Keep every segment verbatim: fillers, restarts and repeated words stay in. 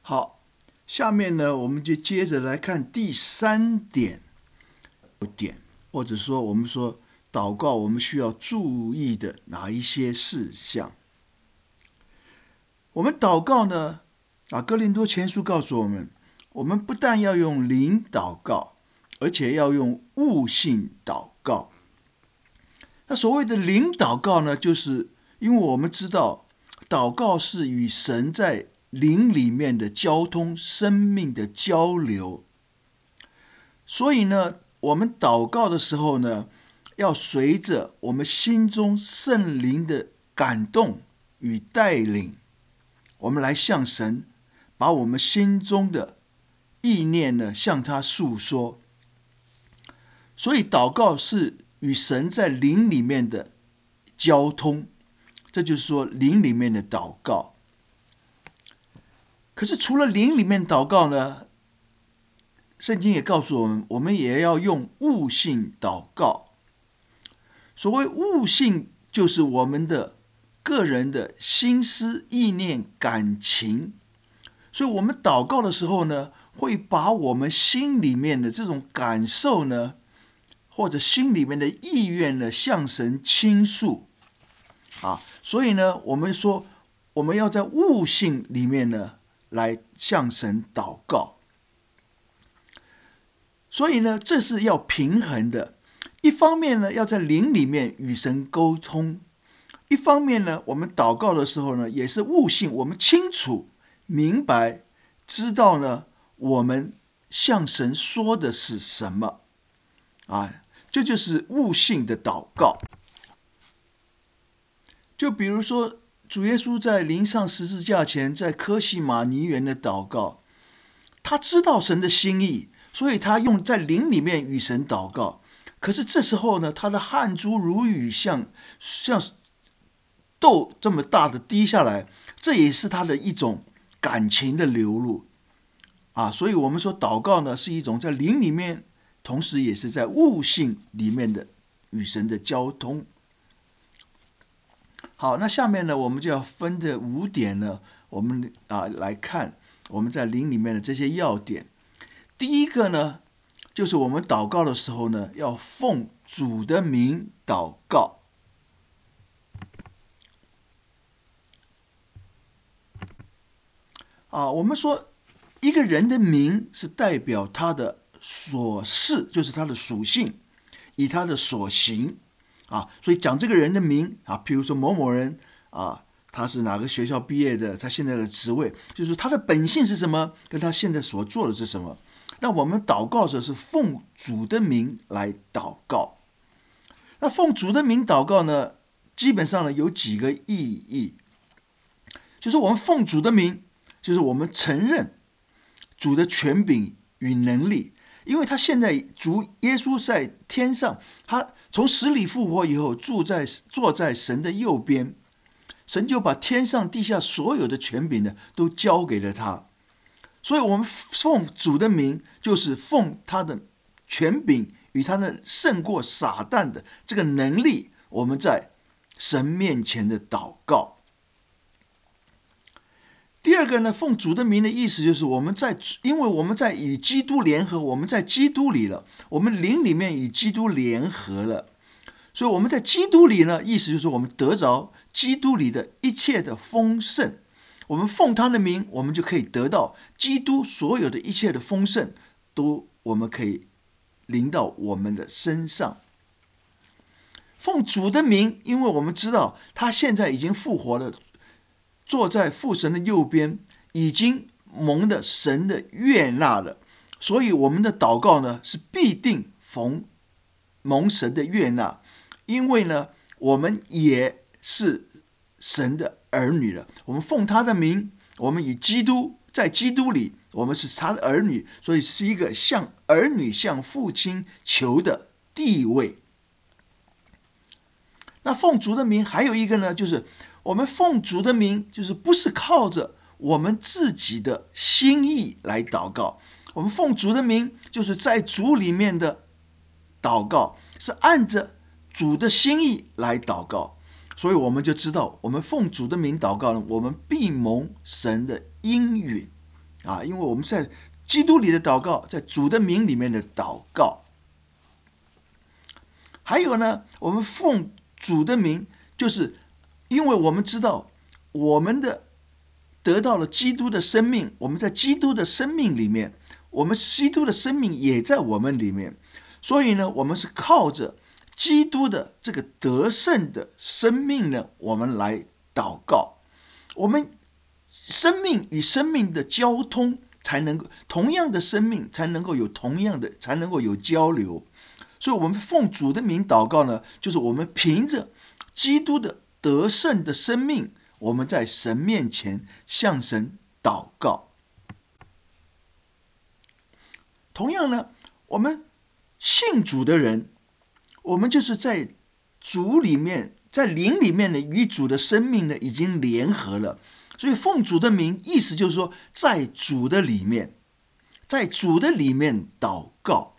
好，下面呢，我们就接着来看第三点点，或者说我们说祷告我们需要注意的哪一些事项。我们祷告呢，啊，哥林多前书告诉我们，我们不但要用灵祷告，而且要用悟性祷告。那所谓的灵祷告呢，就是因为我们知道祷告是与神在灵里面的交通，生命的交流，所以呢，我们祷告的时候呢，要随着我们心中圣灵的感动与带领，我们来向神把我们心中的意念呢向他诉说。所以祷告是与神在灵里面的交通，这就是说灵里面的祷告。可是除了灵里面祷告呢，圣经也告诉我们，我们也要用悟性祷告。所谓悟性，就是我们的个人的心思、意念、感情。所以我们祷告的时候呢，会把我们心里面的这种感受呢，或者心里面的意愿呢，向神倾诉啊。所以呢，我们说我们要在悟性里面呢，来向神祷告。所以呢，这是要平衡的。一方面呢，要在灵里面与神沟通；一方面呢，我们祷告的时候呢，也是悟性，我们清楚、明白、知道呢，我们向神说的是什么啊？这就是悟性的祷告。就比如说，主耶稣在临上十字架前，在科西玛尼园的祷告，他知道神的心意，所以他用在灵里面与神祷告。可是这时候呢，他的汗珠如雨像像豆这么大的滴下来，这也是他的一种感情的流露啊。所以我们说祷告呢，是一种在灵里面，同时也是在悟性里面的与神的交通。好，那下面呢，我们就要分这五点呢，我们啊来看我们在灵里面的这些要点。第一个呢，就是我们祷告的时候呢，要奉主的名祷告。啊，我们说一个人的名是代表他的所事，就是他的属性，以他的所行啊，所以讲这个人的名啊，譬如说某某人啊，他是哪个学校毕业的，他现在的职位，就是他的本性是什么，跟他现在所做的是什么。那我们祷告时是奉主的名来祷告。那奉主的名祷告呢，基本上呢有几个意义，就是我们奉主的名，就是我们承认主的权柄与能力，因为他现在主耶稣在天上，他从死里复活以后，住在坐在神的右边，神就把天上地下所有的权柄呢，都交给了他。所以我们奉主的名，就是奉他的权柄与他的胜过撒旦的这个能力，我们在神面前的祷告。第二个呢，奉主的名的意思就是我们在，因为我们在与基督联合，我们在基督里了，我们灵里面与基督联合了，所以我们在基督里呢，意思就是我们得着基督里的一切的丰盛。我们奉他的名，我们就可以得到基督所有的一切的丰盛，都我们可以临到我们的身上。奉主的名，因为我们知道他现在已经复活了，坐在父神的右边，已经蒙的神的悦纳了，所以我们的祷告呢是必定逢蒙神的悦纳，因为呢我们也是神的儿女了，我们奉他的名，我们与基督在基督里，我们是他的儿女，所以是一个向儿女向父亲求的地位。那奉主的名还有一个呢，就是我们奉主的名，就是不是靠着我们自己的心意来祷告，我们奉主的名，就是在主里面的祷告，是按着主的心意来祷告。所以我们就知道，我们奉主的名祷告呢，我们必蒙神的应允啊，因为我们在基督里的祷告，在主的名里面的祷告。还有呢，我们奉主的名，就是因为我们知道我们的得到了基督的生命，我们在基督的生命里面，我们基督的生命也在我们里面，所以呢，我们是靠着基督的这个得胜的生命呢，我们来祷告。我们生命与生命的交通，才能够同样的生命才能够有同样的，才能够有交流。所以我们奉主的名祷告呢，就是我们凭着基督的得胜的生命，我们在神面前向神祷告。同样呢，我们信主的人，我们就是在主里面，在灵里面呢，与主的生命呢已经联合了。所以奉主的名，意思就是说，在主的里面，在主的里面祷告。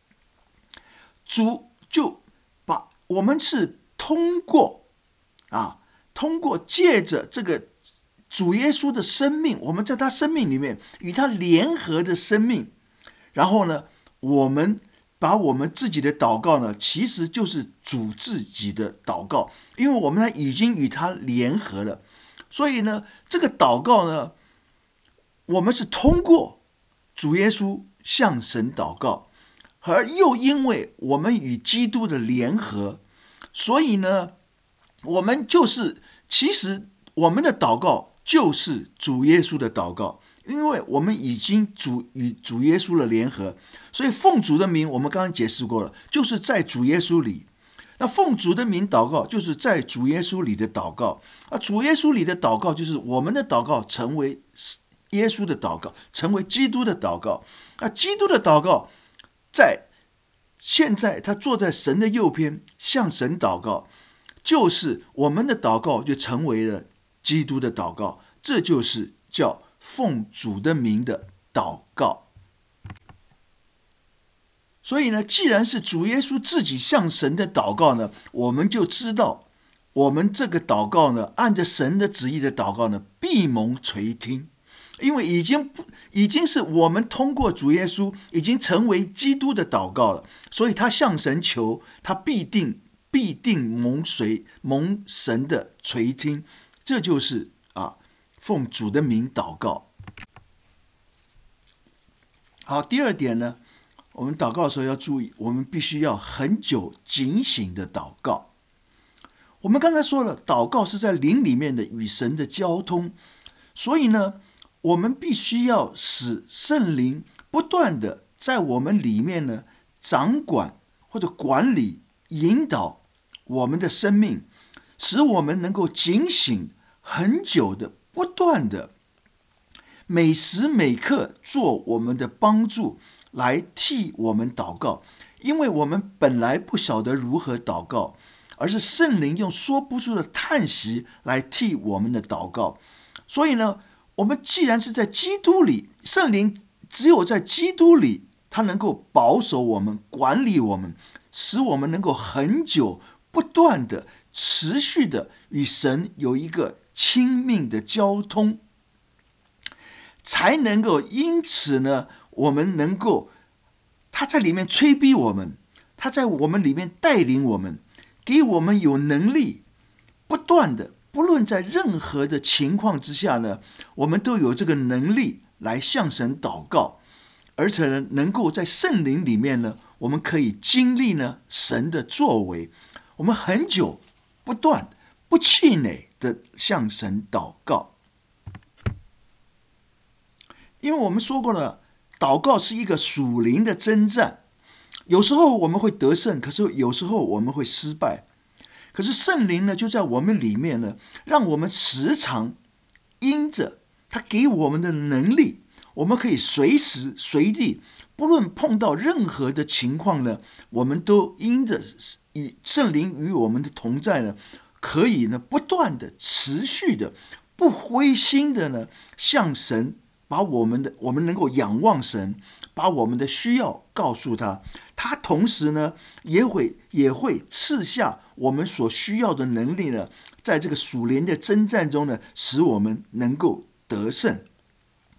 主就把我们是通过啊，通过借着这个主耶稣的生命，我们在他生命里面与他联合的生命，然后呢，我们把我们自己的祷告呢，其实就是主自己的祷告，因为我们已经与他联合了，所以呢，这个祷告呢，我们是通过主耶稣向神祷告。而又因为我们与基督的联合，所以呢，我们就是其实我们的祷告就是主耶稣的祷告，因为我们已经主与主耶稣的联合，所以奉主的名，我们刚刚解释过了，就是在主耶稣里。那奉主的名祷告，就是在主耶稣里的祷告。而主耶稣里的祷告，就是我们的祷告成为耶稣的祷告，成为基督的祷告。那基督的祷告，在现在他坐在神的右边向神祷告，就是我们的祷告就成为了基督的祷告，这就是叫奉主的名的祷告。所以呢，既然是主耶稣自己向神的祷告呢，我们就知道我们这个祷告呢，按着神的旨意的祷告呢，必蒙垂听。因为已经已经是我们通过主耶稣已经成为基督的祷告了，所以他向神求，他必定必定蒙垂蒙神的垂听，这就是啊奉主的名祷告。好，第二点呢，我们祷告的时候要注意，我们必须要很久警醒的祷告。我们刚才说了，祷告是在灵里面的与神的交通，所以呢，我们必须要使圣灵不断的在我们里面呢掌管或者管理引导我们的生命，使我们能够警醒很久的不断的每时每刻做我们的帮助来替我们祷告。因为我们本来不晓得如何祷告，而是圣灵用说不出的叹息来替我们的祷告。所以呢，我们既然是在基督里，圣灵只有在基督里，他能够保守我们，管理我们，使我们能够很久不断的持续的与神有一个亲密的交通，才能够因此呢，我们能够他在里面催逼我们，他在我们里面带领我们，给我们有能力不断的，不论在任何的情况之下呢，我们都有这个能力来向神祷告，而且呢，能够在圣灵里面呢，我们可以经历呢神的作为，我们很久不断不气馁的向神祷告。因为我们说过了，祷告是一个属灵的征战，有时候我们会得胜，可是有时候我们会失败。可是圣灵呢，就在我们里面呢，让我们时常因着他给我们的能力，我们可以随时随地，不论碰到任何的情况呢，我们都因着与圣灵与我们的同在呢，可以呢不断的持续的不灰心的呢向神把我们的我们能够仰望神，把我们的需要告诉他，他同时呢也会也会赐下我们所需要的能力呢，在这个属灵的征战中呢，使我们能够得胜。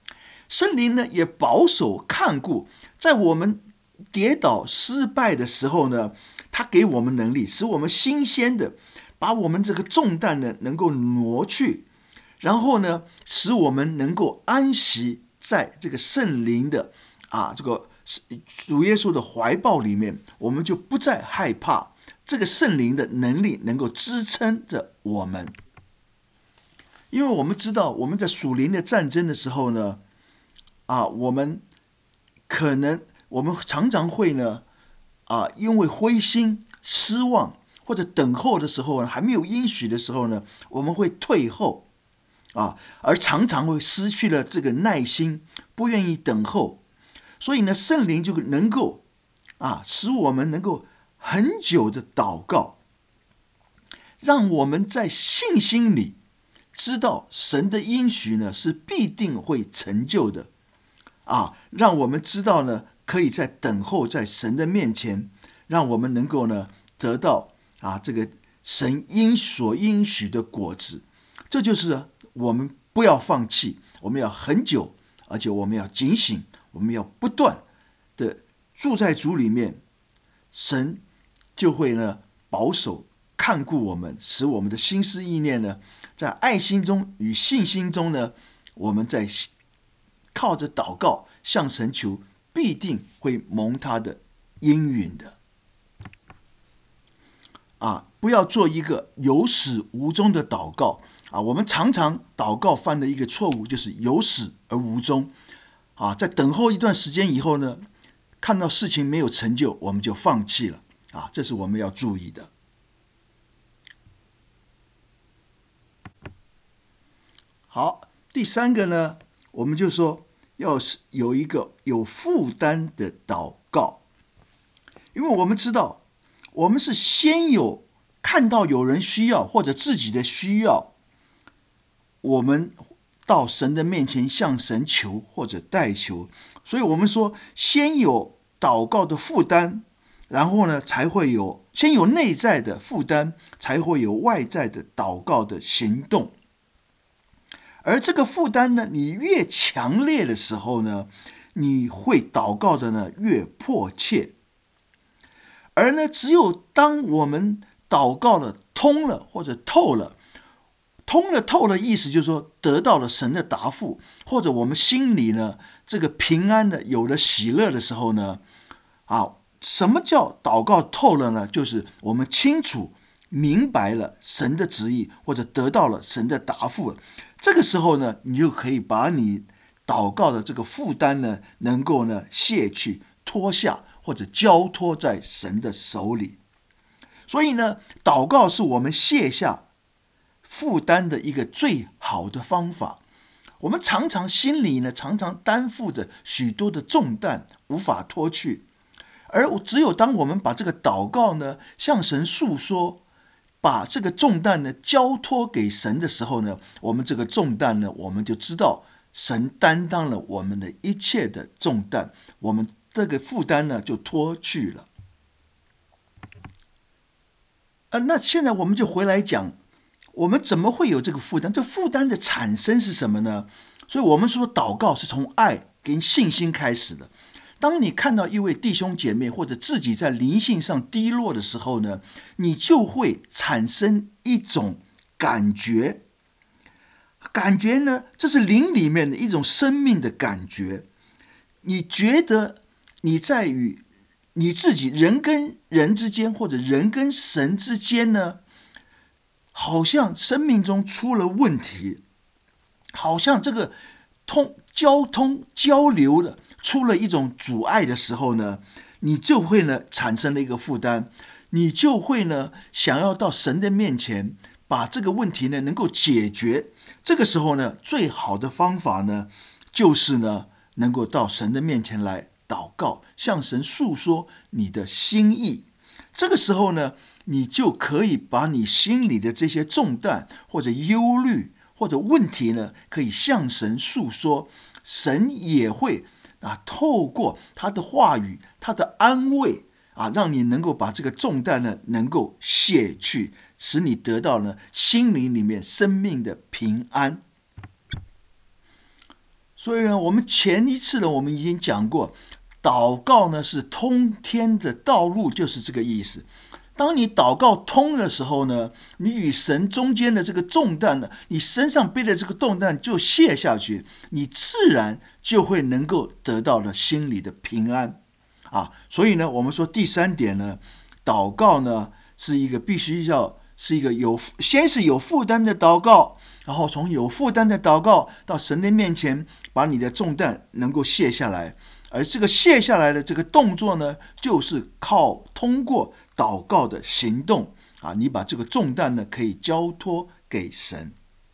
圣灵呢也保守看顾，在我们跌倒失败的时候呢，他给我们能力，使我们新鲜的把我们这个重担呢能够挪去，然后呢使我们能够安息在这个圣灵的啊这个主耶稣的怀抱里面，我们就不再害怕，这个圣灵的能力能够支撑着我们。因为我们知道我们在属灵的战争的时候呢，啊，我们可能我们常常会呢，啊，因为灰心、失望或者等候的时候呢，还没有应许的时候呢，我们会退后，啊，而常常会失去了这个耐心，不愿意等候。所以呢，圣灵就能够啊，使我们能够很久的祷告，让我们在信心里知道神的应许呢是必定会成就的啊，让我们知道呢，可以在等候在神的面前，让我们能够呢得到啊这个神应所应许的果子。这就是我们不要放弃，我们要很久，而且我们要警醒，我们要不断的住在主里面，神就会呢保守看顾我们，使我们的心思意念呢，在爱心中与信心中呢，我们在靠着祷告向神求，必定会蒙他的应允的。啊，不要做一个有始无终的祷告啊！我们常常祷告犯的一个错误就是有始而无终啊！在等候一段时间以后呢，看到事情没有成就，我们就放弃了啊！这是我们要注意的。好，第三个呢，我们就说要有一个有负担的祷告，因为我们知道，我们是先有看到有人需要或者自己的需要，我们到神的面前向神求或者代求，所以我们说先有祷告的负担，然后呢才会有先有内在的负担，才会有外在的祷告的行动。而这个负担呢，你越强烈的时候呢，你会祷告的呢越迫切。而呢，只有当我们祷告了通了或者透了，通了透了意思就是说得到了神的答复，或者我们心里呢这个平安的有了喜乐的时候呢，啊，什么叫祷告透了呢？就是我们清楚明白了神的旨意，或者得到了神的答复。这个时候呢，你就可以把你祷告的这个负担呢，能够呢卸去、脱下，或者交托在神的手里。所以呢，祷告是我们卸下负担的一个最好的方法。我们常常心里呢，常常担负着许多的重担，无法脱去。而只有当我们把这个祷告呢，向神诉说，把这个重担呢交托给神的时候呢，我们这个重担呢，我们就知道神担当了我们的一切的重担，我们这个负担呢就脱去了。呃，那现在我们就回来讲，我们怎么会有这个负担？这负担的产生是什么呢？所以我们说祷告是从爱跟信心开始的。当你看到一位弟兄姐妹或者自己在灵性上低落的时候呢，你就会产生一种感觉，感觉呢，这是灵里面的一种生命的感觉。你觉得你在与你自己人跟人之间，或者人跟神之间呢，好像生命中出了问题，好像这个通交通交流的出了一种阻碍的时候呢，你就会呢产生了一个负担，你就会呢想要到神的面前把这个问题呢能够解决。这个时候呢，最好的方法呢，就是呢能够到神的面前来祷告，向神诉说你的心意。这个时候呢，你就可以把你心里的这些重担或者忧虑或者问题呢，可以向神诉说，神也会啊透过他的话语、他的安慰啊，让你能够把这个重担呢能够卸去，使你得到呢心灵里面生命的平安。 所以呢，我们前一次呢，我们已经讲过，祷告呢是通天的道路，就是这个意思。当你祷告通的时候呢，你与神中间的这个重担呢，你身上背的这个重担就卸下去，你自然就会能够得到了心里的平安啊。所以呢，我们说第三点呢，祷告呢是一个必须要是一个有先是有负担的祷告，然后从有负担的祷告到神的面前，把你的重担能够卸下来。而这个卸下来的这个动作呢，就是靠通过祷告的行动啊，你把这个重担呢可以交托给神。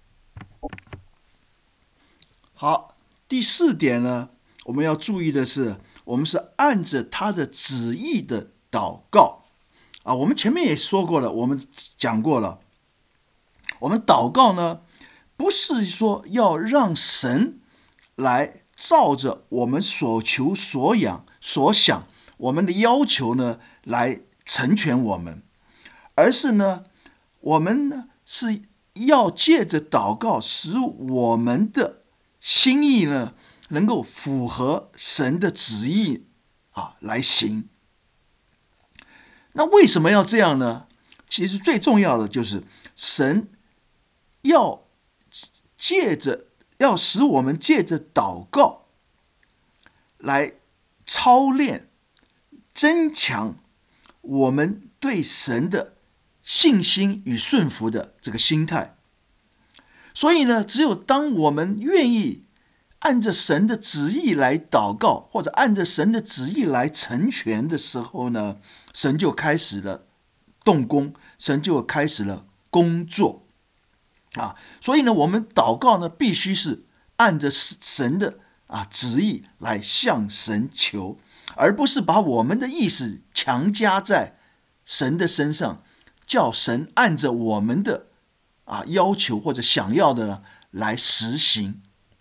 好，第四点呢，我们要注意的是，我们是按着他的旨意的祷告啊。我们前面也说过了，我们讲过了，我们祷告呢，不是说要让神来照着我们所求所想所想，我们的要求呢来成全我们，而是呢，我们呢是要借着祷告，使我们的心意呢能够符合神的旨意啊来行。那为什么要这样呢？其实最重要的就是神要借着要使我们借着祷告来操练、增强我们对神的信心与顺服的这个心态。所以呢，只有当我们愿意按着神的旨意来祷告，或者按着神的旨意来成全的时候呢，神就开始了动工，神就开始了工作啊。所以呢，我们祷告呢，必须是按着神的啊旨意来向神求，而不是把我们的意思强加在神的身上，叫神按着我们的啊要求或者想要的来实行。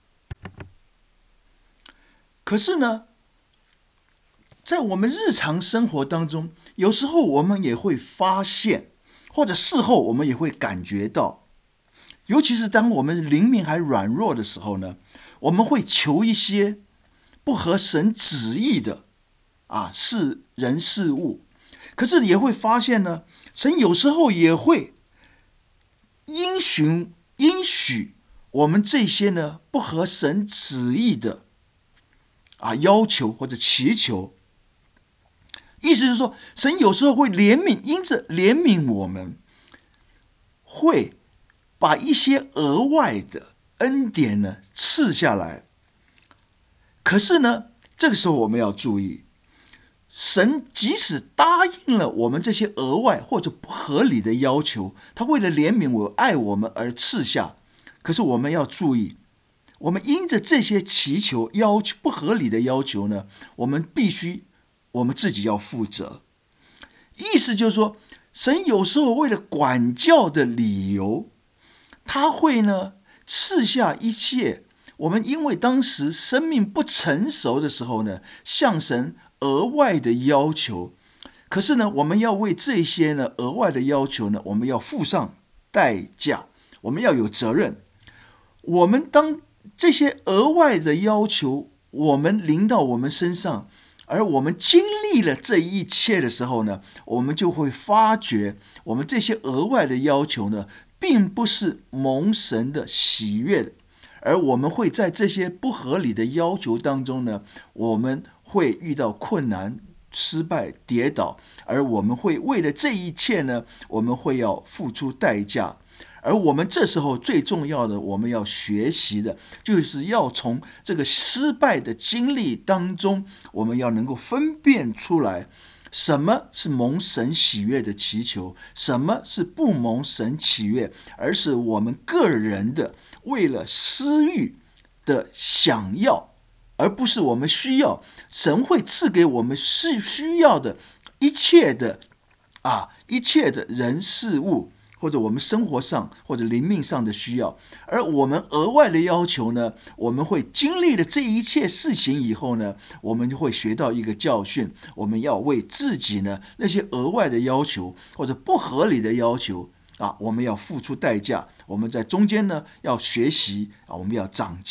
可是呢，在我们日常生活当中，有时候我们也会发现，或者事后我们也会感觉到，尤其是当我们灵命还软弱的时候呢，我们会求一些不合神旨意的啊是人事物。可是也会发现呢，神有时候也会应许应许我们这些呢不合神旨意的啊要求或者祈求。意思是说，神有时候会怜悯，因着怜悯我们，会把一些额外的恩典呢赐下来。可是呢，这个时候我们要注意，神即使答应了我们这些额外或者不合理的要求，他为了怜悯我、爱我们而赐下。可是我们要注意，我们因着这些祈求、要求不合理的要求呢，我们必须我们自己要负责。意思就是说，神有时候为了管教的理由，他会呢赐下一切我们因为当时生命不成熟的时候呢，向神额外的要求。可是呢，我们要为这些呢额外的要求呢，我们要付上代价，我们要有责任。我们当这些额外的要求我们临到我们身上，而我们经历了这一切的时候呢，我们就会发觉，我们这些额外的要求呢，并不是蒙神的喜悦的。而我们会在这些不合理的要求当中呢，我们会遇到困难、失败、跌倒，而我们会为了这一切呢，我们会要付出代价。而我们这时候最重要的，我们要学习的，就是要从这个失败的经历当中，我们要能够分辨出来，什么是蒙神喜悦的祈求，什么是不蒙神喜悦，而是我们个人的为了私欲的想要，而不是我们需要。神会赐给我们是需要的一切的啊，一切的人事物，或者我们生活上或者灵命上的需要。而我们额外的要求呢，我们会经历了这一切事情以后呢，我们就会学到一个教训，我们要为自己呢那些额外的要求或者不合理的要求啊，我们要付出代价。我们在中间呢要学习啊，我们要长进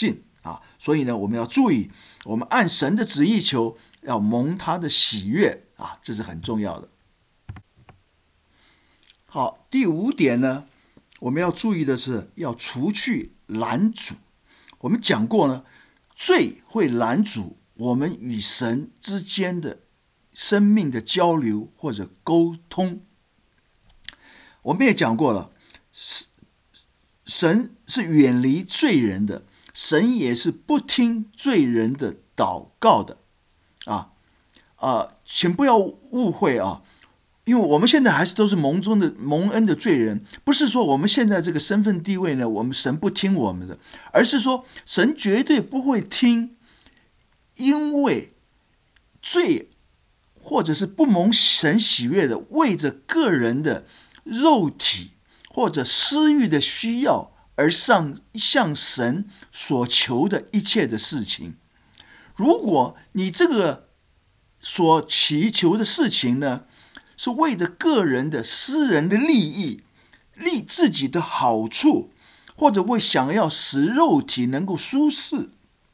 啊。所以呢，我们要注意，我们按神的旨意求，要蒙他的喜悦啊，这是很重要的。好，第五点呢，我们要注意的是要除去拦阻。我们讲过呢，罪会拦阻我们与神之间的生命的交流或者沟通。我们也讲过了，神是远离罪人的，神也是不听罪人的祷告的啊啊，请不要误会啊。因为我们现在还是都是蒙中的蒙恩的罪人，不是说我们现在这个身份地位呢，我们神不听我们的，而是说神绝对不会听，因为罪或者是不蒙神喜悦的，为着个人的肉体或者私欲的需要而上向神所求的一切的事情。如果你这个所祈求的事情呢，是为着个人的私人的利益，利自己的好处，或者为想要使肉体能够舒适，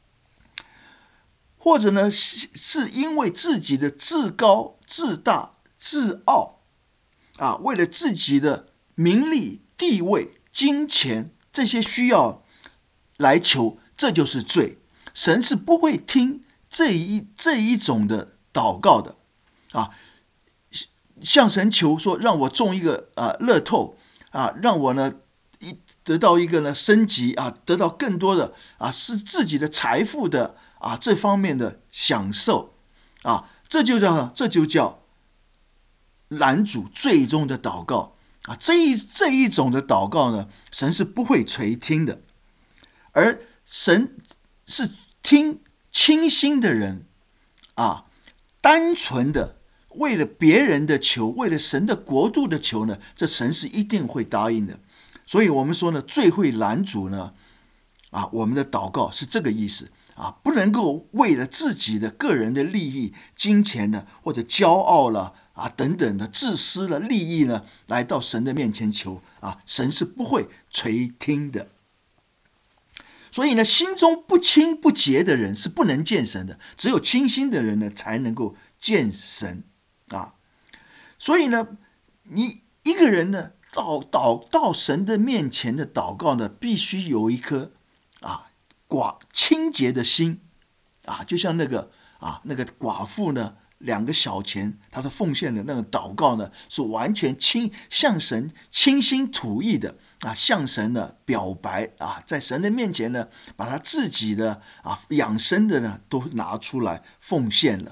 或者呢是因为自己的自高自大自傲啊，为了自己的名利地位金钱这些需要来求，这就是罪。神是不会听这一这一种的祷告的啊。向神求说，让我中一个啊乐透啊，让我呢一得到一个呢升级啊，得到更多的啊是自己的财富的啊这方面的享受啊，这就叫这就叫拦阻最终的祷告啊。这一这一种的祷告呢，神是不会垂听的，而神是听清心的人啊，单纯的。为了别人的求，为了神的国度的求呢，这神是一定会答应的。所以我们说呢，最会拦阻呢，啊，我们的祷告是这个意思啊，不能够为了自己的个人的利益、金钱呢，或者骄傲了啊等等的自私的利益呢，来到神的面前求啊，神是不会垂听的。所以呢，心中不清不洁的人是不能见神的，只有清心的人呢，才能够见神。啊，所以呢，你一个人呢，到祷到神的面前的祷告呢，必须有一颗啊寡清洁的心啊，就像那个啊那个寡妇呢，两个小钱，她的奉献的那个祷告呢，是完全清向神倾心吐意的啊，向神呢表白啊，在神的面前呢，把他自己的啊养生的呢都拿出来奉献了。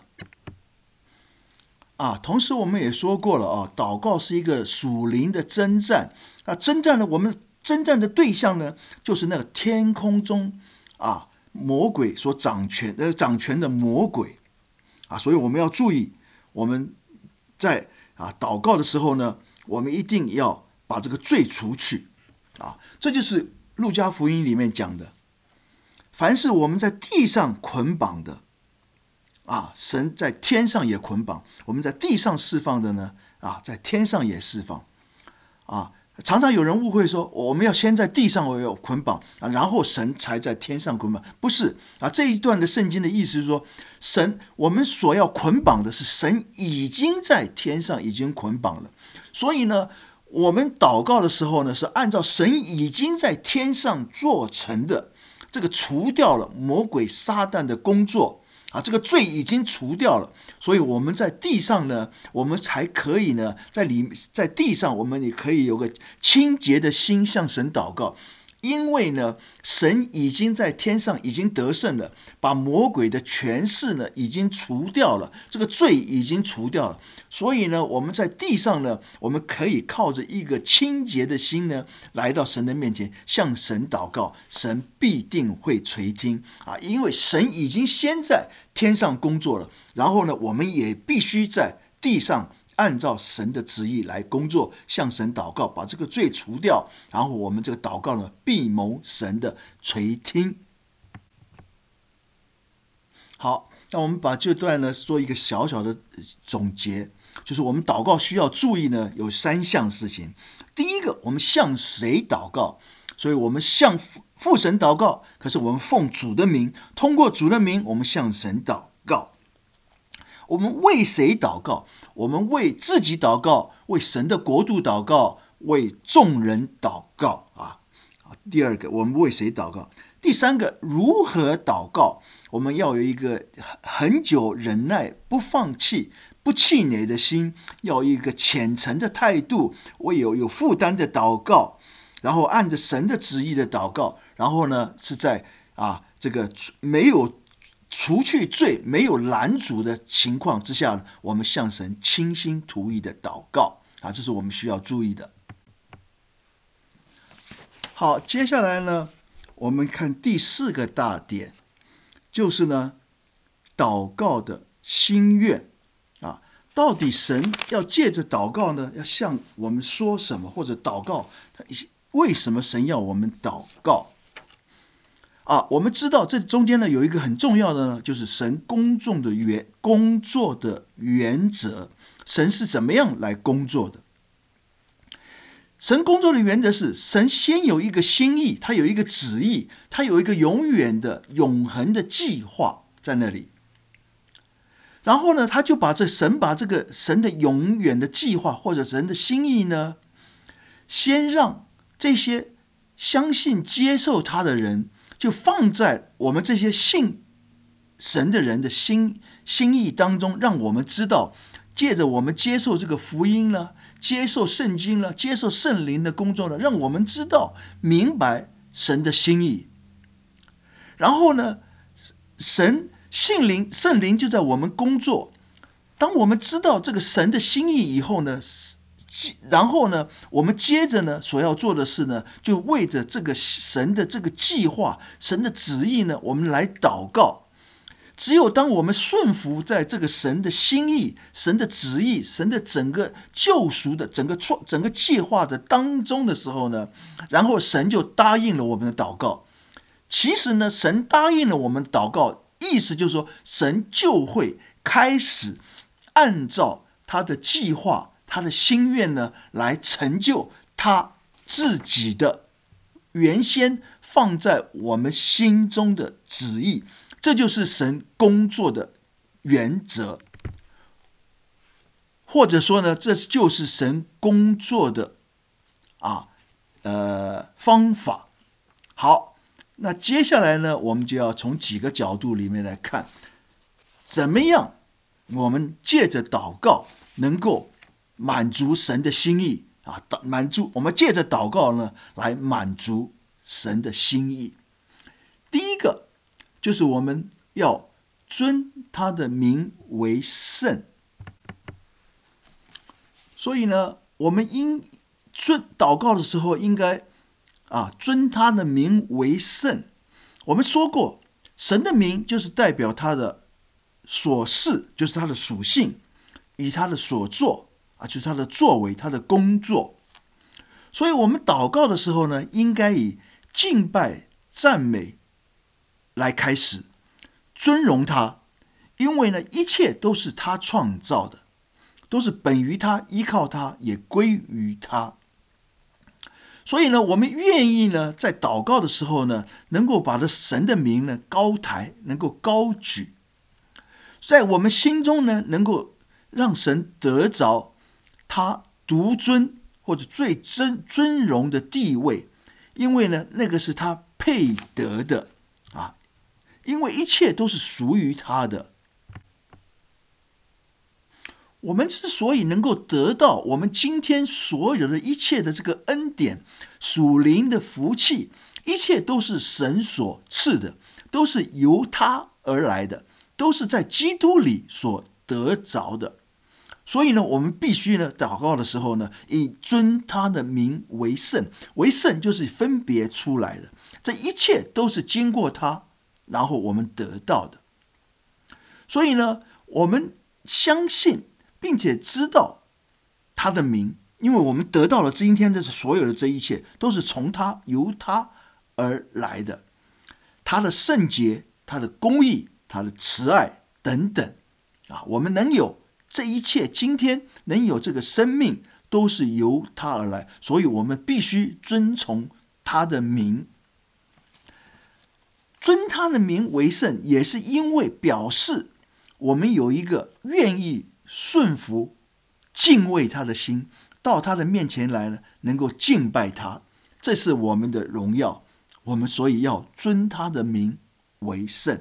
啊，同时我们也说过了啊，祷告是一个属灵的征战。那征战呢，我们征战的对象呢，就是那个天空中啊魔鬼所掌权呃掌权的魔鬼啊，所以我们要注意，我们在啊祷告的时候呢，我们一定要把这个罪除去啊。这就是路加福音里面讲的，凡是我们在地上捆绑的。啊，神在天上也捆绑，我们在地上释放的呢，啊，在天上也释放。啊，常常有人误会说，我们要先在地上有捆绑啊，然后神才在天上捆绑，不是啊。这一段的圣经的意思是说，神我们所要捆绑的是神已经在天上已经捆绑了，所以呢，我们祷告的时候呢，是按照神已经在天上做成的，这个除掉了魔鬼撒旦的工作。啊，这个罪已经除掉了，所以我们在地上呢，我们才可以呢，在里在地上，我们也可以有个清洁的心向神祷告，因为呢，神已经在天上已经得胜了，把魔鬼的权势呢已经除掉了，这个罪已经除掉了，所以呢，我们在地上呢，我们可以靠着一个清洁的心呢，来到神的面前，向神祷告，神必定会垂听啊，因为神已经先在天上工作了，然后呢，我们也必须在地上按照神的旨意来工作，向神祷告，把这个罪除掉，然后我们这个祷告呢，必蒙神的垂听。好，那我们把这段呢做一个小小的总结，就是我们祷告需要注意呢有三项事情。第一个，我们向谁祷告？所以我们向父神祷告，可是我们奉主的名，通过主的名，我们向神祷告。我们为谁祷告？我们为自己祷告，为神的国度祷告，为众人祷告啊。第二个，我们为谁祷告？第三个，如何祷告？我们要有一个很久忍耐、不放弃、不气馁的心，要有一个虔诚的态度，为有有负担的祷告，然后按着神的旨意的祷告，然后呢是在啊这个没有除去罪、没有拦阻的情况之下，我们向神倾心吐意的祷告啊，这是我们需要注意的。好，接下来呢，我们看第四个大点，就是呢，祷告的心愿啊，到底神要借着祷告呢，要向我们说什么，或者祷告，为什么神要我们祷告？啊，我们知道这中间呢有一个很重要的呢，就是神工作的原工作的原则，神是怎么样来工作的？神工作的原则是，神先有一个心意，他有一个旨意，他有一个永远的永恒的计划在那里。然后呢，他就把这神把这个神的永远的计划或者神的心意呢，先让这些相信接受他的人，就放在我们这些信神的人的心心意当中，让我们知道，借着我们接受这个福音呢，接受圣经了，接受圣灵的工作了，让我们知道明白神的心意。然后呢，神信灵圣灵就在我们工作。当我们知道这个神的心意以后呢，然后呢，我们接着呢所要做的事呢，就为着这个神的这个计划、神的旨意呢，我们来祷告。只有当我们顺服在这个神的心意、神的旨意、神的整个救赎的整个创整个计划的当中的时候呢，然后神就答应了我们的祷告。其实呢，神答应了我们祷告，意思就是说，神就会开始按照他的计划、他的心愿呢，来成就他自己的原先放在我们心中的旨意。这就是神工作的原则，或者说呢，这就是神工作的啊呃方法。好，那接下来呢，我们就要从几个角度里面来看，怎么样我们借着祷告能够满足神的心意啊，满足我们借着祷告呢来满足神的心意。第一个，就是我们要尊他的名为圣，所以呢，我们应尊祷告的时候，应该啊尊他的名为圣。我们说过，神的名就是代表他的所事，就是他的属性，与他的所作啊，就是他的作为，他的工作。所以，我们祷告的时候呢，应该以敬拜、赞美来开始，尊荣他，因为呢，一切都是他创造的，都是本于他，依靠他，也归于他。所以呢，我们愿意呢，在祷告的时候呢，能够把这神的名呢高抬，能够高举，在我们心中呢，能够让神得着他独尊或者最尊尊荣的地位，因为呢，那个是他配得的啊，因为一切都是属于他的。我们之所以能够得到我们今天所有的一切的这个恩典、属灵的福气，一切都是神所赐的，都是由他而来的，都是在基督里所得着的。所以呢，我们必须呢，祷告的时候呢，以尊他的名为圣，为圣就是分别出来的，这一切都是经过他，然后我们得到的。所以呢，我们相信并且知道他的名，因为我们得到了今天的所有的这一切，都是从他、由他而来的。他的圣洁、他的公义、他的慈爱等等啊，我们能有这一切，今天能有这个生命，都是由他而来，所以我们必须遵从他的名。 尊他的名为圣，也是因为表示我们有一个愿意顺服、敬畏他的心，到他的面前来呢，能够敬拜他，这是我们的荣耀。我们所以要尊他的名为圣。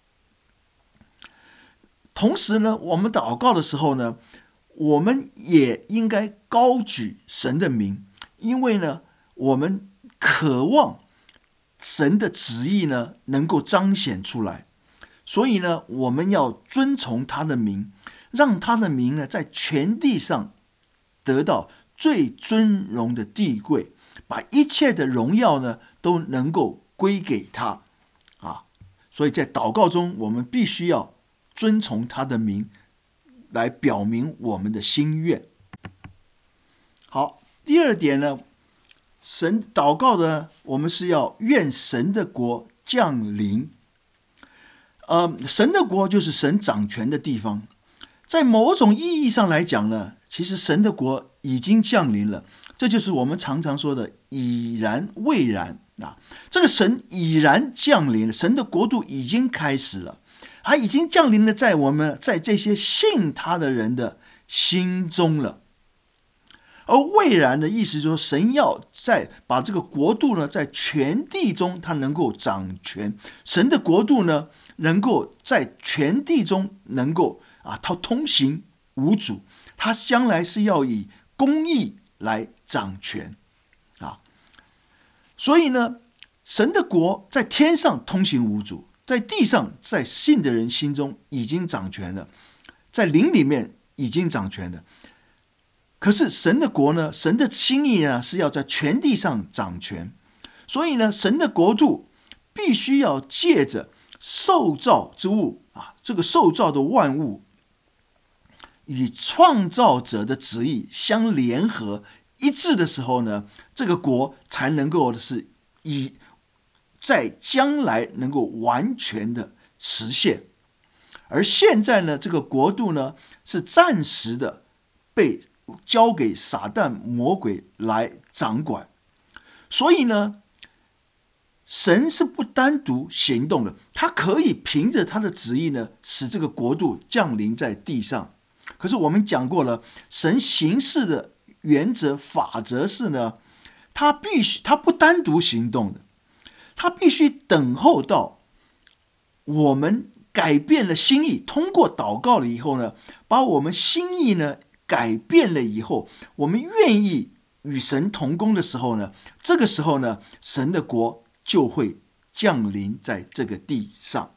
同时呢，我们祷告的时候呢，我们也应该高举神的名，因为呢，我们渴望神的旨意呢能够彰显出来，所以呢，我们要遵从他的名，让他的名呢在全地上得到最尊荣的地位，把一切的荣耀呢都能够归给他啊！所以在祷告中，我们必须要遵从他的名，来表明我们的心愿。好，第二点呢，神祷告的，我们是要愿神的国降临。呃，神的国就是神掌权的地方。在某种意义上来讲呢，其实神的国已经降临了，这就是我们常常说的已然未然啊。这个神已然降临了，神的国度已经开始了，他已经降临了在我们在这些信他的人的心中了。而未然的意思就是说，神要在把这个国度呢，在全地中他能够掌权，神的国度呢，能够在全地中能够啊，他通行无阻，他将来是要以公义来掌权啊。所以呢，神的国在天上通行无阻，在地上，在信的人心中已经掌权了，在灵里面已经掌权了。可是神的国呢，神的心意呢，是要在全地上掌权。所以呢，神的国度必须要借着受造之物啊，这个受造的万物与创造者的旨意相联合一致的时候呢，这个国才能够是以在将来能够完全的实现。而现在呢，这个国度呢，是暂时的被交给撒旦魔鬼来掌管。所以呢，神是不单独行动的，他可以凭着他的旨意呢，使这个国度降临在地上。可是我们讲过了，神行事的原则法则是呢，他必须他不单独行动的，他必须等候到我们改变了心意，通过祷告了以后呢，把我们心意呢改变了以后，我们愿意与神同工的时候呢，这个时候呢，神的国就会降临在这个地上。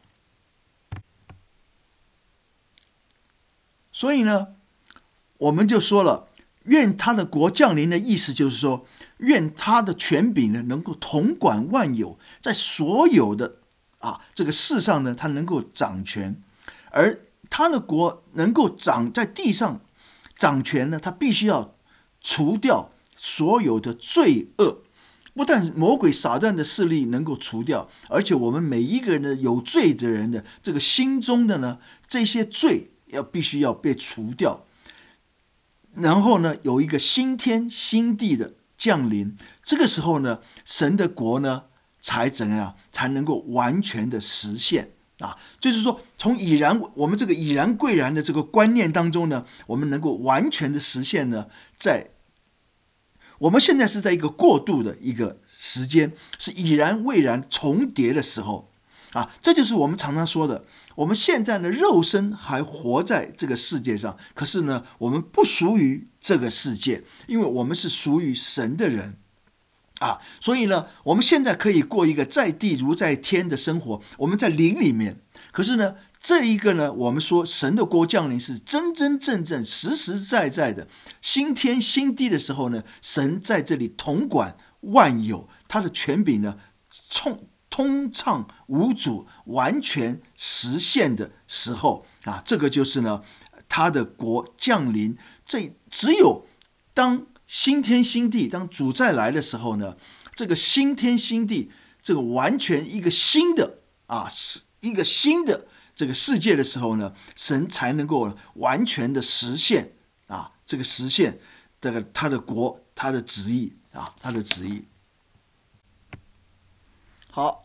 所以呢，我们就说了，愿他的国降临的意思就是说，愿他的权柄呢能够统管万有，在所有的啊这个世上呢，他能够掌权，而他的国能够掌在地上掌权呢，他必须要除掉所有的罪恶。不但魔鬼撒旦的势力能够除掉，而且我们每一个人的有罪的人的这个心中的呢，这些罪要必须要被除掉，然后呢，有一个新天新地的降临。这个时候呢，神的国呢，才怎样才能够完全的实现啊？就是说，从已然我们这个已然贵然的这个观念当中呢，我们能够完全的实现呢，在我们现在是在一个过渡的一个时间，是已然未然重叠的时候啊，这就是我们常常说的，我们现在的肉身还活在这个世界上，可是呢，我们不属于这个世界，因为我们是属于神的人啊，所以呢，我们现在可以过一个在地如在天的生活，我们在灵里面。可是呢，这一个呢，我们说神的国降临是真真正正、实实在在的新天新地的时候呢，神在这里统管万有，他的权柄呢，冲。通畅无阻，完全实现的时候啊，这个就是呢，他的国降临。这只有当新天新地，当主再来的时候呢，这个新天新地，这个完全一个新的啊，一个新的这个世界的时候呢，神才能够完全的实现啊，这个实现这个他的国，他的旨意啊，他的旨意。好。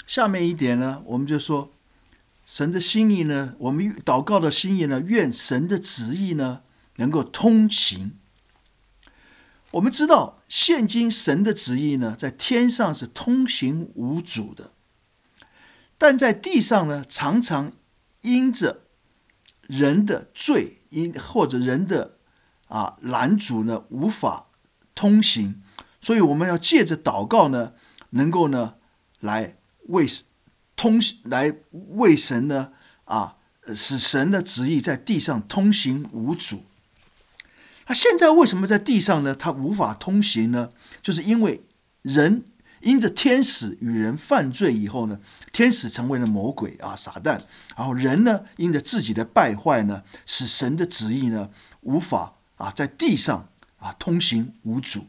下面一点呢，我们就说神的心意呢，我们祷告的心意呢，愿神的旨意呢能够通行。我们知道，现今神的旨意呢，在天上是通行无阻的，但在地上呢，常常因着人的罪，因或者人的啊拦阻呢，无法通行。所以我们要借着祷告呢，能够呢来为通来为神呢啊，使神的旨意在地上通行无阻。那现在为什么在地上呢，它无法通行呢？就是因为人因着天使与人犯罪以后呢，天使成为了魔鬼啊，撒旦，然后人呢因着自己的败坏呢，使神的旨意呢无法啊在地上啊通行无阻。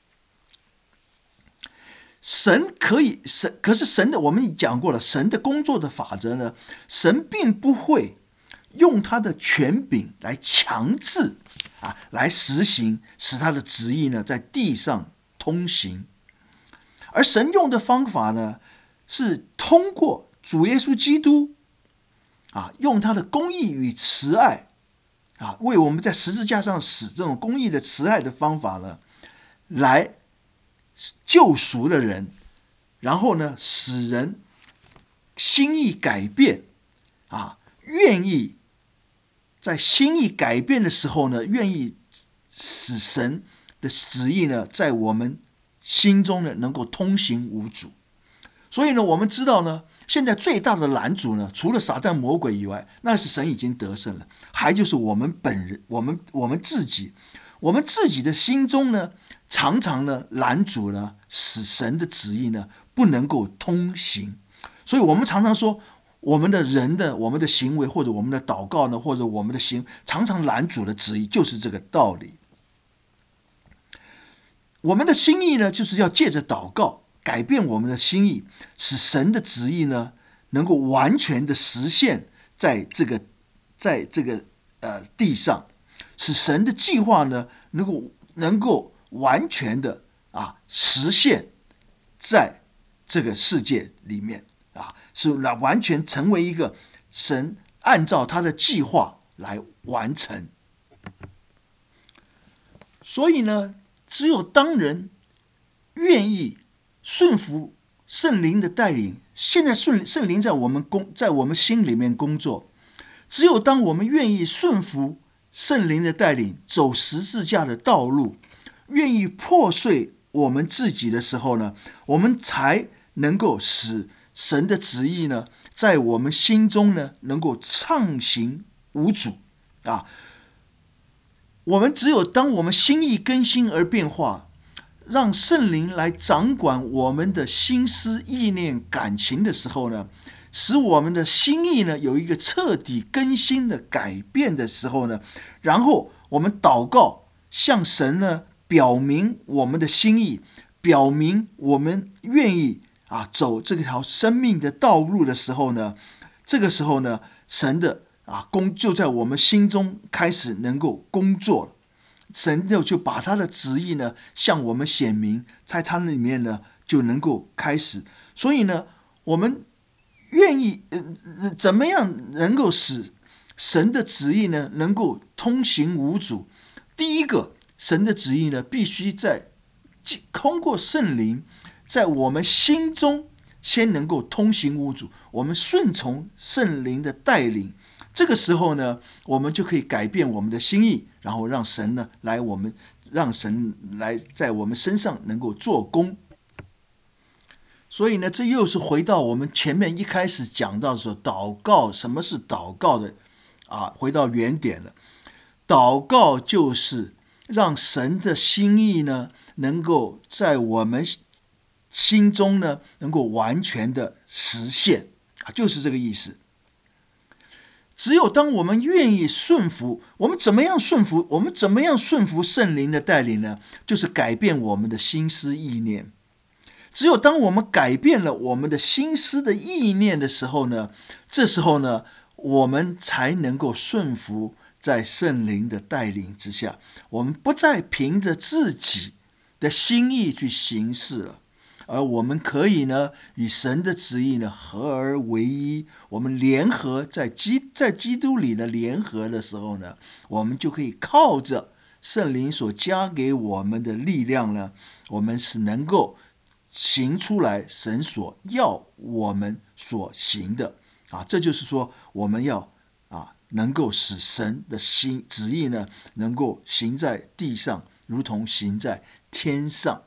神可以神，可是神的我们讲过了，神的工作的法则呢，神并不会用他的权柄来强制啊，来实行，使他的旨意呢在地上通行。而神用的方法呢，是通过主耶稣基督啊，用他的公义与慈爱啊，为我们在十字架上死这种公义的慈爱的方法呢，来救赎了人，然后呢，使人心意改变啊，愿意在心意改变的时候呢，愿意使神的旨意呢，在我们心中呢，能够通行无阻。所以呢，我们知道呢，现在最大的拦阻呢，除了撒旦魔鬼以外，那是神已经得胜了，还就是我们本人，我们我们自己，我们自己的心中呢，常常呢拦阻呢，使神的旨意呢不能够通行。所以我们常常说，我们的人的我们的行为，或者我们的祷告呢，或者我们的行，常常拦阻的旨意，就是这个道理。我们的心意呢，就是要借着祷告改变我们的心意，使神的旨意呢能够完全的实现在这个在这个呃地上，使神的计划呢能够能够完全的啊实现在这个世界里面啊，是来完全成为一个神按照他的计划来完成。所以呢，只有当人愿意顺服圣灵的带领，现在圣灵在我们工在我们心里面工作，只有当我们愿意顺服圣灵的带领，走十字架的道路，愿意破碎我们自己的时候呢，我们才能够使神的旨意呢，在我们心中呢，能够畅行无阻啊。我们只有当我们心意更新而变化，让圣灵来掌管我们的心思意念感情的时候呢，使我们的心意呢有一个彻底更新的改变的时候呢，然后我们祷告向神呢表明我们的心意，表明我们愿意啊走这条生命的道路的时候呢，这个时候呢，神的啊工就在我们心中开始能够工作了。神就就把他的旨意呢向我们显明，在他里面呢就能够开始。所以呢，我们愿意、呃、怎么样能够使神的旨意呢能够通行无阻？第一个，神的旨意呢必须在通过圣灵在我们心中先能够通行无阻，我们顺从圣灵的带领，这个时候呢，我们就可以改变我们的心意，然后让神呢来我们让神来在我们身上能够做工。所以呢，这又是回到我们前面一开始讲到的时候，祷告，什么是祷告的啊？回到原点了。祷告就是让神的心意呢，能够在我们心中呢，能够完全的实现啊，就是这个意思。只有当我们愿意顺服，我们怎么样顺服？我们怎么样顺服圣灵的带领呢？就是改变我们的心思意念。只有当我们改变了我们的心思的意念的时候呢，这时候呢，我们才能够顺服在圣灵的带领之下。我们不再凭着自己的心意去行事了， 而我们可以呢与神的旨意呢合而为一，我们联合在基在基督里的联合的时候呢，我们就可以靠着圣灵所加给我们的力量呢，我们是能够行出来神所要我们所行的啊。这就是说我们要啊能够使神的心旨意呢能够行在地上，如同行在天上。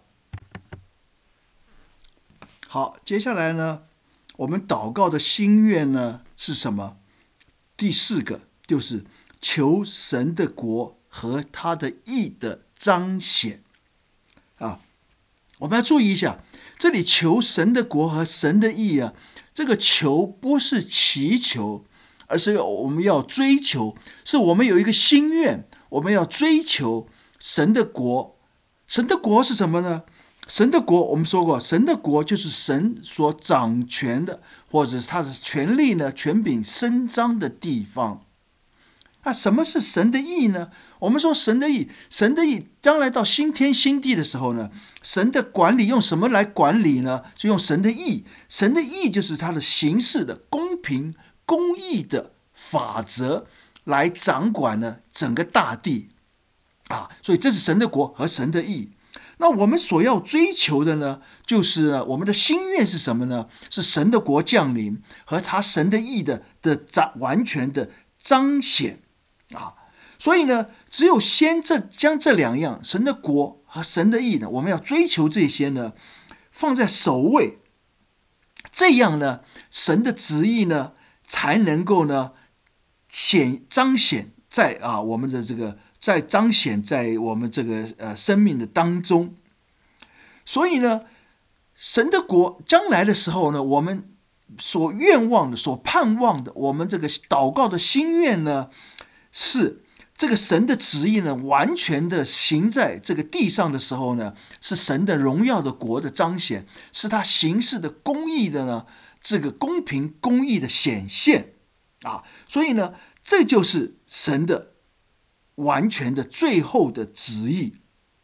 好，接下来呢，我们祷告的心愿呢是什么？第四个就是求神的国和他的义的彰显啊。我们要注意一下，这里求神的国和神的义啊，这个求不是祈求，而是我们要追求，是我们有一个心愿，我们要追求神的国。神的国是什么呢？神的国，我们说过，神的国就是神所掌权的，或者他的权力呢、权柄伸张的地方。那什么是神的义呢？我们说神的义，神的义将来到新天新地的时候呢，神的管理用什么来管理呢？是用神的义。神的义就是他的行事的公平、公义的法则来掌管呢整个大地啊。所以这是神的国和神的义。那我们所要追求的呢，就是呢我们的心愿是什么呢？是神的国降临和他神的义的的完全的彰显啊。所以呢，只有先这将这两样，神的国和神的义呢，我们要追求这些呢，放在首位，这样呢，神的旨意呢，才能够呢显彰显在啊我们的这个。在彰显在我们这个呃生命的当中。所以呢，神的国将来的时候呢，我们所愿望的、所盼望的，我们这个祷告的心愿呢，是这个神的旨意呢，完全的行在这个地上的时候呢，是神的荣耀的国的彰显，是他行事的公义的呢，这个公平公义的显现啊。所以呢，这就是神的完全的最后的旨意。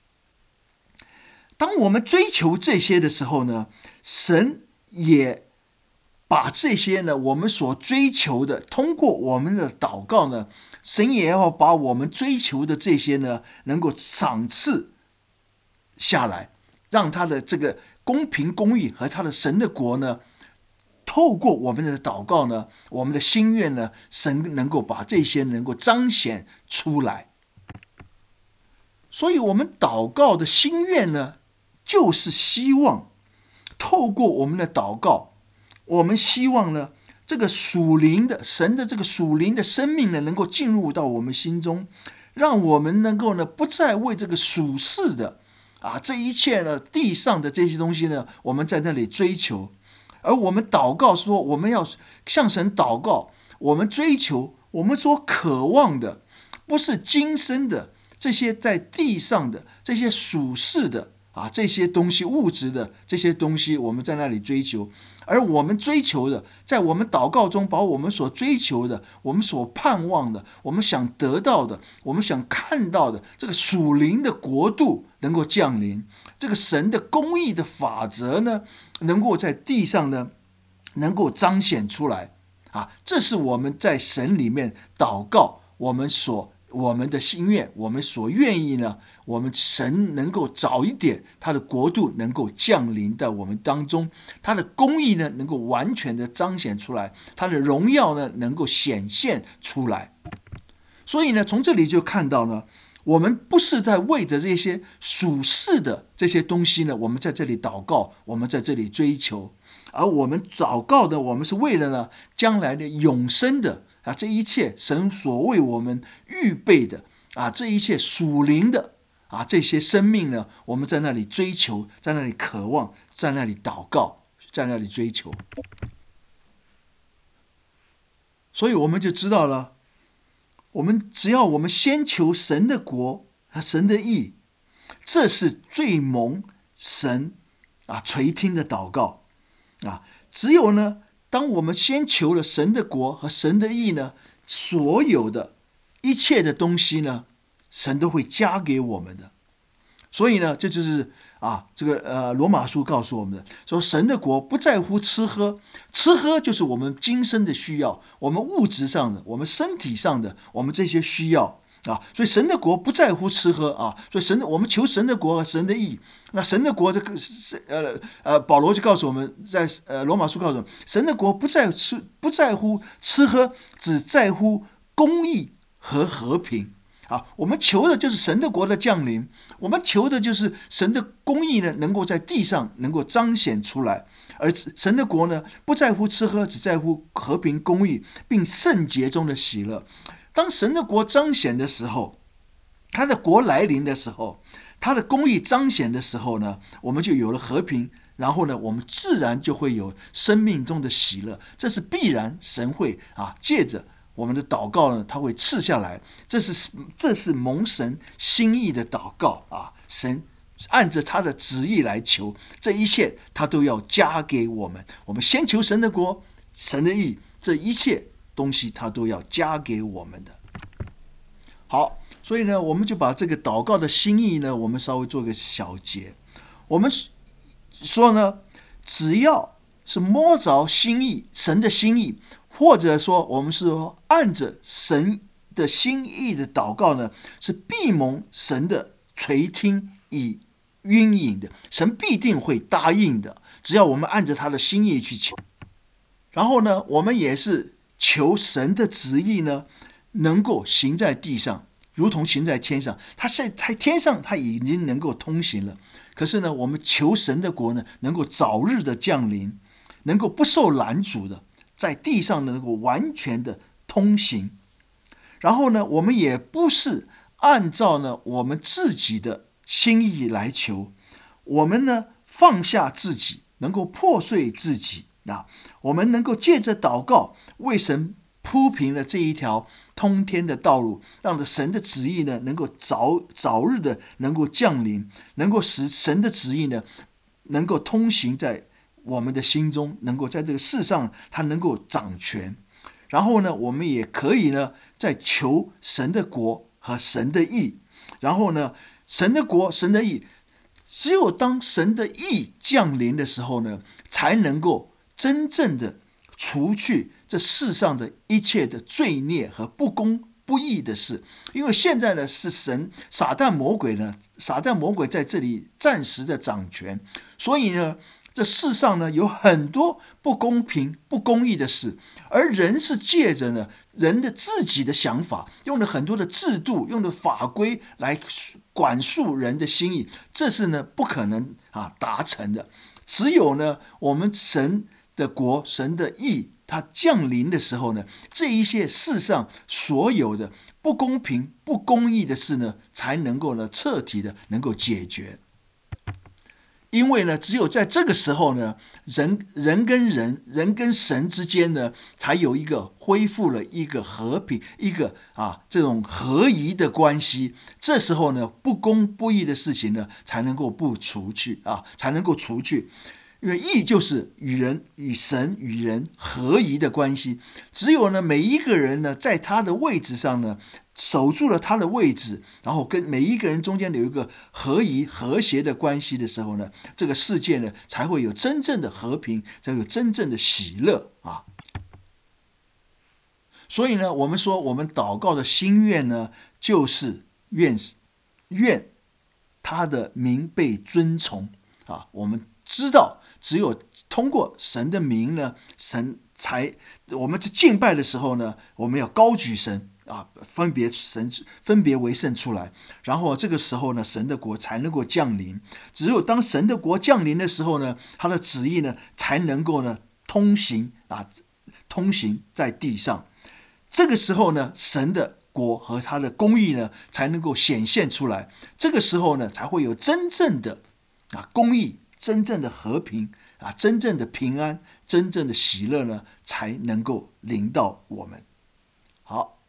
当我们追求这些的时候呢，神也把这些呢我们所追求的，通过我们的祷告呢，神也要把我们追求的这些呢能够赏赐下来，让他的这个公平公义和他的神的国呢，透过我们的祷告呢，我们的心愿呢，神能够把这些能够彰显出来。所以我们祷告的心愿呢，就是希望透过我们的祷告，我们希望呢，这个属灵的神的这个属灵的生命呢，能够进入到我们心中，让我们能够呢，不再为这个属世的啊这一切呢地上的这些东西呢，我们在那里追求。而我们祷告说，我们要向神祷告，我们追求，我们所渴望的，不是今生的这些在地上的这些属世的啊这些东西，物质的这些东西，我们在那里追求。而我们追求的，在我们祷告中，把我们所追求的，我们所盼望的，我们想得到的，我们想看到的，这个属灵的国度能够降临，这个神的公义的法则呢，能够在地上呢，能够彰显出来啊！这是我们在神里面祷告，我们所我们的心愿，我们所愿意呢，我们神能够早一点，他的国度能够降临在我们当中，他的公义呢能够完全的彰显出来，他的荣耀呢能够显现出来。所以呢，从这里就看到呢，我们不是在为着这些属世的这些东西呢，我们在这里祷告，我们在这里追求，而我们祷告的，我们是为了呢将来的永生的啊，这一切神所为我们预备的啊，这一切属灵的啊，这些生命呢，我们在那里追求，在那里渴望，在那里祷告，在那里追求。所以我们就知道了，我们只要我们先求神的国和神的义，这是最蒙神啊垂听的祷告啊。只有呢，当我们先求了神的国和神的义呢，所有的一切的东西呢，神都会加给我们的。所以呢，这就是啊，这个呃罗马书告诉我们的，说神的国不在乎吃喝，吃喝就是我们今生的需要，我们物质上的，我们身体上的，我们这些需要啊，所以神的国不在乎吃喝啊，所以神的我们求神的国和神的义。那神的国的呃呃，保罗就告诉我们，在呃罗马书告诉我们，神的国不在吃不在乎吃喝，只在乎公义和和平。啊，我们求的就是神的国的降临，我们求的就是神的公义呢，能够在地上能够彰显出来。而神的国呢，不在乎吃喝，只在乎和平、公义，并圣洁中的喜乐。当神的国彰显的时候，他的国来临的时候，他的公义彰显的时候呢，我们就有了和平，然后呢，我们自然就会有生命中的喜乐，这是必然，神会啊借着我们的祷告呢，他会赐下来，这是这是蒙神心意的祷告啊！神按着他的旨意来求，这一切他都要加给我们。我们先求神的国、神的义，这一切东西他都要加给我们的。好，所以呢，我们就把这个祷告的心意呢，我们稍微做个小结。我们说呢，只要是摸着心意，神的心意。或者说我们是说按着神的心意的祷告呢，是必蒙神的垂听以允允的，神必定会答应的，只要我们按着他的心意去求。然后呢，我们也是求神的旨意呢，能够行在地上，如同行在天上。他在天上他已经能够通行了，可是呢，我们求神的国呢，能够早日的降临，能够不受拦阻的在地上能够完全的通行。然后呢，我们也不是按照呢我们自己的心意来求，我们呢放下自己，能够破碎自己啊，我们能够借着祷告为神铺平了这一条通天的道路，让神的旨意呢能够早早日的能够降临，能够使神的旨意呢能够通行在我们的心中，能够在这个世上他能够掌权。然后呢，我们也可以呢在求神的国和神的义。然后呢，神的国神的义，只有当神的义降临的时候呢，才能够真正的除去这世上的一切的罪孽和不公不义的事。因为现在呢是神撒旦魔鬼呢撒旦魔鬼在这里暂时的掌权，所以呢这世上呢有很多不公平不公义的事，而人是借着呢人的自己的想法，用了很多的制度，用的法规来管束人的心意，这是呢不可能啊达成的。只有呢我们神的国神的义它降临的时候呢，这一些世上所有的不公平不公义的事呢，才能够呢彻底的能够解决。因为呢，只有在这个时候呢，人人跟人、人跟神之间呢，才有一个恢复了一个和平、一个啊这种合宜的关系。这时候呢，不公不义的事情呢，才能够不除去啊，才能够除去。因为义就是与人、与神、与人合宜的关系。只有呢，每一个人呢，在他的位置上呢，守住了他的位置，然后跟每一个人中间有一个合宜和谐的关系的时候呢，这个世界呢才会有真正的和平，才有真正的喜乐啊。所以呢，我们说我们祷告的心愿呢，就是愿愿他的名被尊崇啊。我们知道，只有通过神的名呢，神才我们在敬拜的时候呢，我们要高举神。啊，分别神分别为圣出来，然后这个时候呢，神的国才能够降临。只有当神的国降临的时候呢，他的旨意呢才能够呢通行啊，通行在地上。这个时候呢，神的国和他的公义呢才能够显现出来。这个时候呢，才会有真正的啊公义，真正的和平啊，真正的平安，真正的喜乐呢，才能够临到我们。好。